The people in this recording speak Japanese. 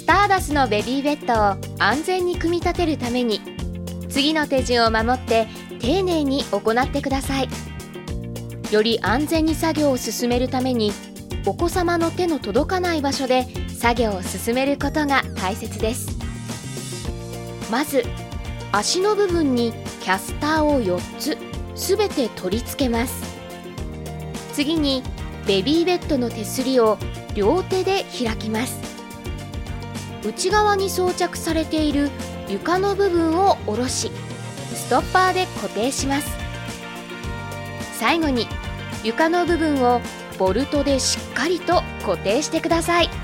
スターダスのベビーベッドを安全に組み立てるために、次の手順を守って丁寧に行ってください。より安全に作業を進めるために、お子様の手の届かない場所で作業を進めることが大切です。まず足の部分にキャスターを4つすべて取り付けます。次にベビーベッドの手すりを両手で開きます。内側に装着されている床の部分を下ろし、ストッパーで固定します。最後に床の部分をボルトでしっかりと固定してください。